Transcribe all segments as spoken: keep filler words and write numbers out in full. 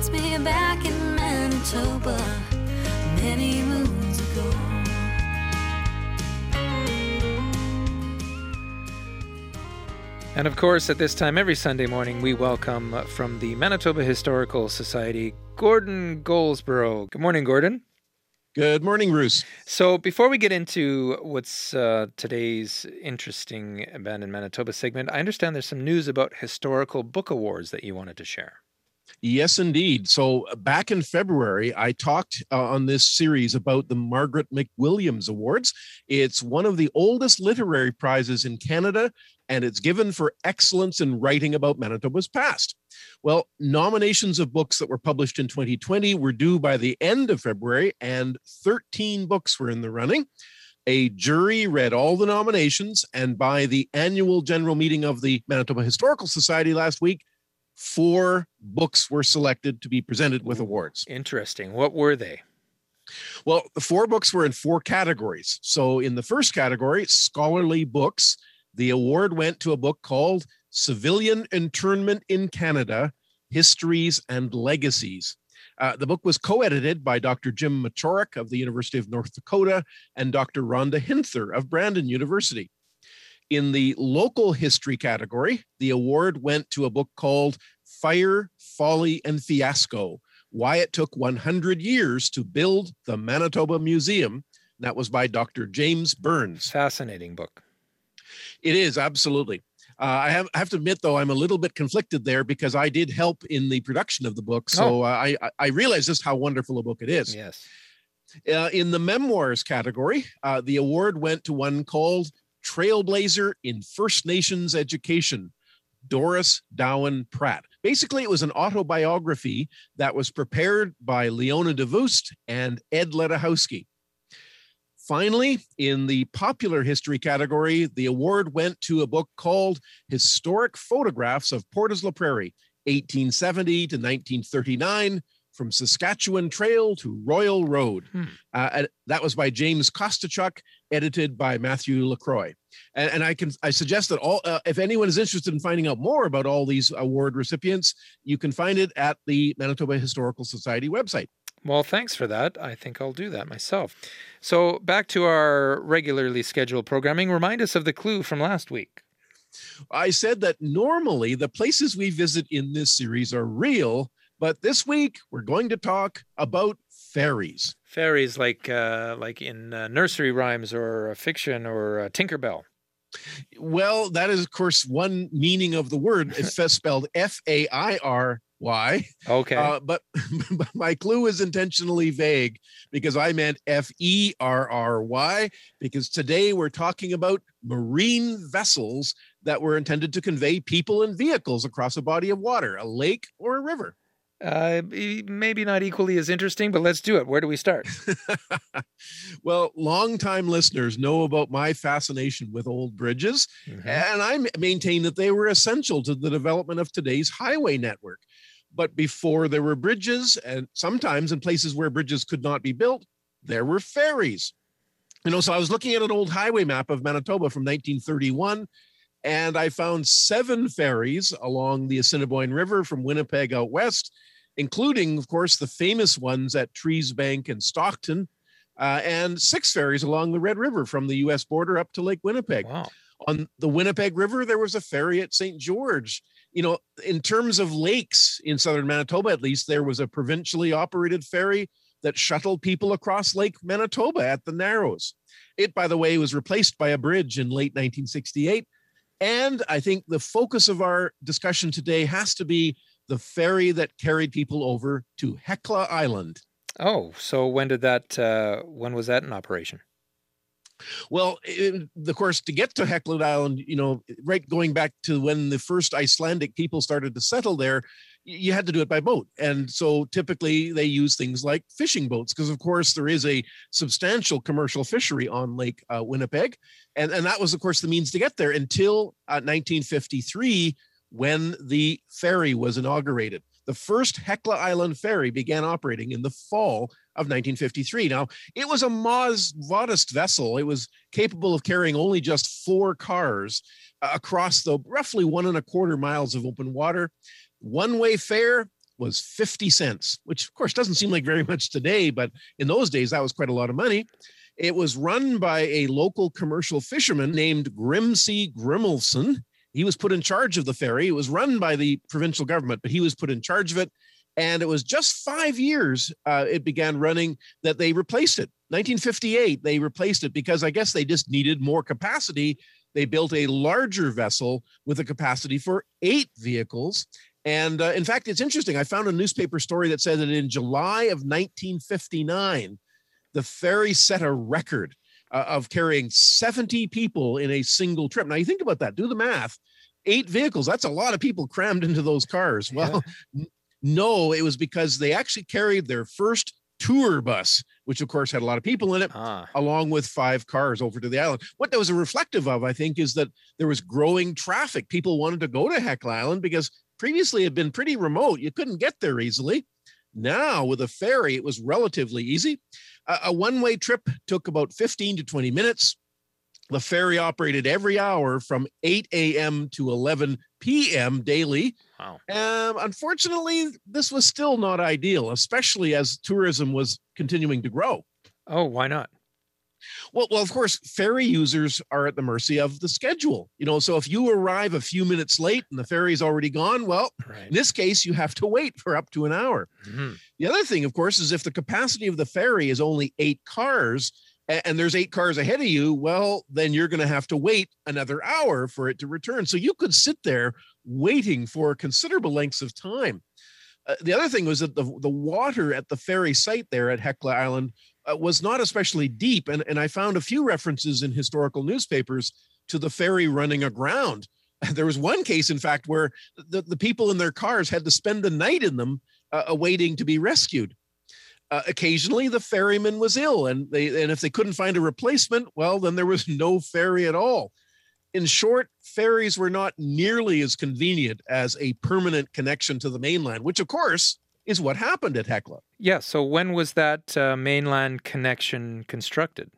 takes me back in Manitoba many moons ago. And of course, at this time every Sunday morning, we welcome uh, from the Manitoba Historical Society, Gordon Goldsborough. Good morning, Gordon. Good morning, Bruce. So before we get into what's uh, today's interesting Abandoned Manitoba segment, I understand there's some news about historical book awards that you wanted to share. Yes, indeed. So back in February, I talked uh, on this series about the Margaret McWilliams Awards. It's one of the oldest literary prizes in Canada, and it's given for excellence in writing about Manitoba's past. Well, nominations of books that were published in twenty twenty were due by the end of February, and thirteen books were in the running. A jury read all the nominations, and by the annual general meeting of the Manitoba Historical Society last week, four books were selected to be presented with awards. Interesting. What were they? Well, the four books were in four categories. So in the first category, scholarly books, the award went to a book called Civilian Internment in Canada, Histories and Legacies. Uh, the book was co-edited by Doctor Jim Machorik of the University of North Dakota and Doctor Rhonda Hinther of Brandon University. In the local history category, the award went to a book called Fire, Folly, and Fiasco, Why It Took one hundred Years to Build the Manitoba Museum. That was by Doctor James Burns. Fascinating book. It is, absolutely. Uh, I, have, I have to admit, though, I'm a little bit conflicted there because I did help in the production of the book. So Oh. uh, I, I realize just how wonderful a book it is. Yes. Uh, in the memoirs category, uh, the award went to one called Trailblazer in First Nations Education, Doris Dowen Pratt. Basically, it was an autobiography that was prepared by Leona DeVoost and Ed Ledachowski. Finally, in the popular history category, the award went to a book called Historic Photographs of Portage la Prairie, eighteen seventy to nineteen thirty-nine, from Saskatchewan Trail to Royal Road. Hmm. Uh, that was by James Kostachuk, edited by Matthew LaCroix. And, and I can I suggest that all uh, if anyone is interested in finding out more about all these award recipients, you can find it at the Manitoba Historical Society website. Well, thanks for that. I think I'll do that myself. So back to our regularly scheduled programming. Remind us of the clue from last week. I said that normally the places we visit in this series are real, but this week we're going to talk about ferries. Fairies like uh, like in uh, nursery rhymes or uh, fiction or uh, Tinkerbell. Well, that is, of course, one meaning of the word. It's spelled F A I R Y. Okay. Uh, but, but my clue is intentionally vague because I meant F E R R Y, because today we're talking about marine vessels that were intended to convey people and vehicles across a body of water, a lake or a river. Uh, maybe not equally as interesting, but let's do it. Where do we start? Well, longtime listeners know about my fascination with old bridges, Mm-hmm. and I maintain that they were essential to the development of today's highway network. But before there were bridges, and sometimes in places where bridges could not be built, there were ferries. You know, so I was looking at an old highway map of Manitoba from nineteen thirty-one, and I found seven ferries along the Assiniboine River from Winnipeg out west, including, of course, the famous ones at Treesbank and Stockton, uh, and six ferries along the Red River from the U S border up to Lake Winnipeg. Wow. On the Winnipeg River, there was a ferry at Saint George. You know, in terms of lakes in southern Manitoba, at least, there was a provincially operated ferry that shuttled people across Lake Manitoba at the Narrows. It, by the way, was replaced by a bridge in late nineteen sixty-eight. And I think the focus of our discussion today has to be the ferry that carried people over to Hecla Island. Oh, so when did that, uh, when was that in operation? Well, it, of course, to get to Hecla Island, you know, right going back to when the first Icelandic people started to settle there, you had to do it by boat. And so typically they use things like fishing boats because, of course, there is a substantial commercial fishery on Lake uh, Winnipeg. And, and that was, of course, the means to get there until uh, nineteen fifty-three, when the ferry was inaugurated. The first Hecla Island ferry began operating in the fall of nineteen fifty-three. Now, it was a Moz modest vessel. It was capable of carrying only just four cars uh, across the roughly one and a quarter miles of open water. One-way fare, was fifty cents, which of course doesn't seem like very much today, but in those days, that was quite a lot of money. It was run by a local commercial fisherman named Grimsey Grimmelson. He was put in charge of the ferry. It was run by the provincial government, but he was put in charge of it. And it was just five years uh, it began running that they replaced it. nineteen fifty-eight, they replaced it because I guess they just needed more capacity. They built a larger vessel with a capacity for eight vehicles. And uh, in fact, it's interesting. I found a newspaper story that said that in July of nineteen fifty-nine, the ferry set a record uh, of carrying seventy people in a single trip. Now, you think about that. Do the math. Eight vehicles. That's a lot of people crammed into those cars. Well, yeah. n- no, it was because they actually carried their first tour bus, which, of course, had a lot of people in it, ah. along with five cars over to the island. What that was reflective of, I think, is that there was growing traffic. People wanted to go to Hecla Island because previously it had been pretty remote. You couldn't get there easily. Now, with a ferry, it was relatively easy. A, a one-way trip took about fifteen to twenty minutes. The ferry operated every hour from eight a.m. to eleven p.m. daily. Wow. Um, unfortunately, this was still not ideal, especially as tourism was continuing to grow. Oh, why not? Well, well, of course, ferry users are at the mercy of the schedule. You know, so if you arrive a few minutes late and the ferry's already gone, well, right. in this case, you have to wait for up to an hour. Mm-hmm. The other thing, of course, is if the capacity of the ferry is only eight cars, and there's eight cars ahead of you, well, then you're going to have to wait another hour for it to return. So you could sit there waiting for considerable lengths of time. Uh, the other thing was that the, the water at the ferry site there at Hecla Island uh, was not especially deep. And, and I found a few references in historical newspapers to the ferry running aground. There was one case, in fact, where the, the people in their cars had to spend the night in them uh, awaiting to be rescued. Uh, occasionally, the ferryman was ill, and they and if they couldn't find a replacement, well, then there was no ferry at all. In short, ferries were not nearly as convenient as a permanent connection to the mainland, which, of course, is what happened at Hecla. Yeah, so when was that uh, mainland connection constructed?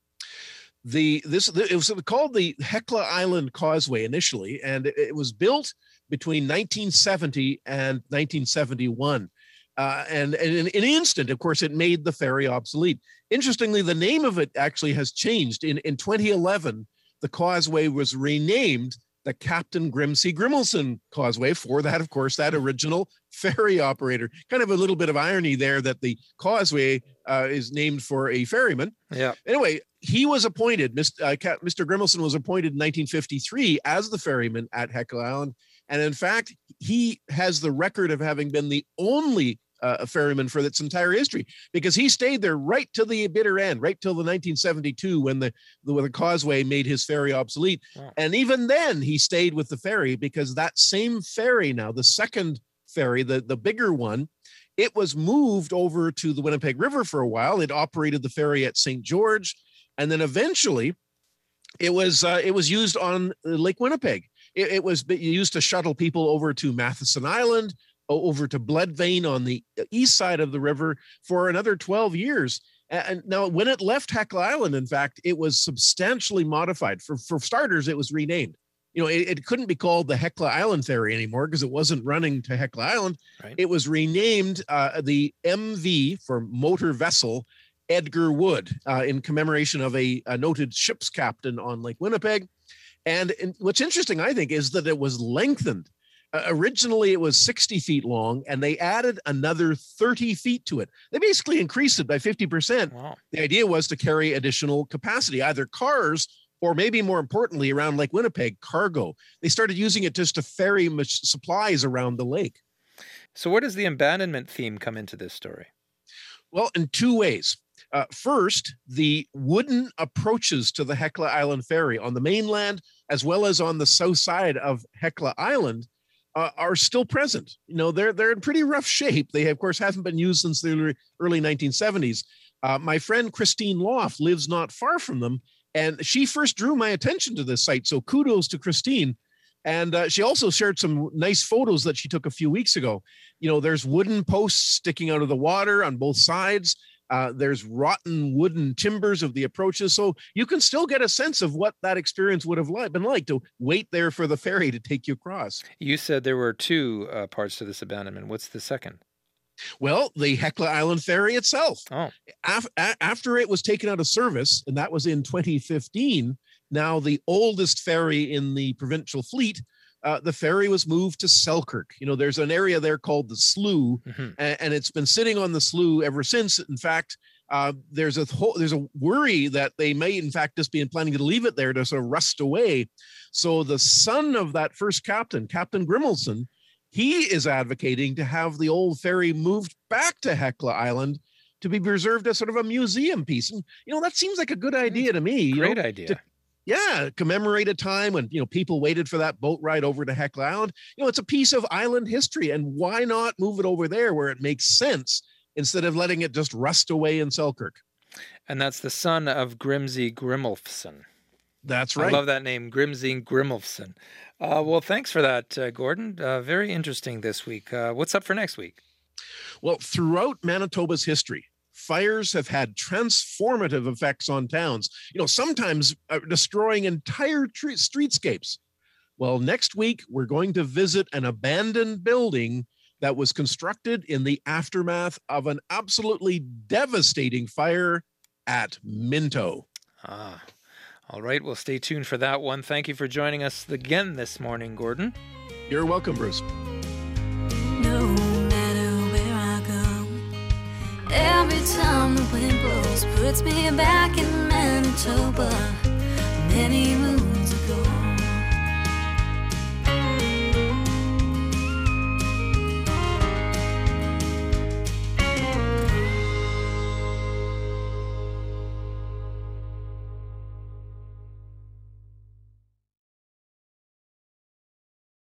The this it was called the Hecla Island Causeway initially, and it, it was built between nineteen seventy and nineteen seventy-one. Uh, and, and in, in an instant, of course, it made the ferry obsolete. Interestingly, the name of it actually has changed. In, in twenty eleven, the causeway was renamed the Captain Grimsey Grimmelson Causeway for that, of course, that original ferry operator. Kind of a little bit of irony there that the causeway uh, is named for a ferryman. Yeah. Anyway, he was appointed, Mister Uh, Mister Grimmelson was appointed in nineteen fifty-three as the ferryman at Hecla Island. And in fact, he has the record of having been the only Uh, a ferryman for its entire history, because he stayed there right to the bitter end, right till the nineteen seventy-two when the, the, when the causeway made his ferry obsolete. Wow. And even then he stayed with the ferry, because that same ferry now, the second ferry, the, the bigger one, it was moved over to the Winnipeg River for a while. It operated the ferry at Saint George. And then eventually it was, uh, it was used on Lake Winnipeg. It, it was used to shuttle people over to Matheson Island, over to Bloodvein on the east side of the river for another twelve years. And now when it left Hecla Island, in fact, it was substantially modified. For, for starters, it was renamed. You know, it, it couldn't be called the Hecla Island Ferry anymore because it wasn't running to Hecla Island. Right. It was renamed uh, the M V for Motor Vessel Edgar Wood uh, in commemoration of a, a noted ship's captain on Lake Winnipeg. And, and what's interesting, I think, is that it was lengthened. Uh, originally, it was sixty feet long, and they added another thirty feet to it. They basically increased it by fifty percent. Wow. The idea was to carry additional capacity, either cars or maybe more importantly, around Lake Winnipeg, cargo. They started using it just to ferry supplies around the lake. So where does the abandonment theme come into this story? Well, in two ways. Uh, first, the wooden approaches to the Hecla Island Ferry on the mainland, as well as on the south side of Hecla Island, Uh, are still present. You know, they're they're in pretty rough shape. They, of course, haven't been used since the early nineteen seventies. Uh, my friend Christine Loft lives not far from them, and she first drew my attention to this site. So kudos to Christine. And uh, she also shared some nice photos that she took a few weeks ago. You know, there's wooden posts sticking out of the water on both sides. Uh, there's rotten wooden timbers of the approaches. So you can still get a sense of what that experience would have li- been like to wait there for the ferry to take you across. You said there were two uh, parts to this abandonment. What's the second? Well, the Hecla Island ferry itself. Oh. Af- a- after it was taken out of service, and that was in twenty fifteen, now the oldest ferry in the provincial fleet, Uh, the ferry was moved to Selkirk. You know, there's an area there called the Slough, Mm-hmm. and, and it's been sitting on the Slough ever since. In fact, uh, there's a whole, there's a worry that they may, in fact, just be planning to leave it there to sort of rust away. So the son of that first captain, Captain Grimmelson, he is advocating to have the old ferry moved back to Hecla Island to be preserved as sort of a museum piece. And, you know, that seems like a good idea to me. You Great know, idea. to, Yeah, commemorate a time when, you know, people waited for that boat ride over to Hecla Island. You know, it's a piece of island history, and why not move it over there where it makes sense instead of letting it just rust away in Selkirk? And that's the son of Grimsey Grimmelfson. That's right. I love that name, Grimsey Grimmelfson. Uh, well, thanks for that, uh, Gordon. Uh, very interesting this week. Uh, what's up for next week? Well, throughout Manitoba's history, fires have had transformative effects on towns, you know, sometimes uh, destroying entire tre- streetscapes. Well, next week, we're going to visit an abandoned building that was constructed in the aftermath of an absolutely devastating fire at Minto. Ah, all right. Well, stay tuned for that one. Thank you for joining us again this morning, Gordon. You're welcome, Bruce. No matter where I go, every time the wind blows puts me back in Manitoba. Many moons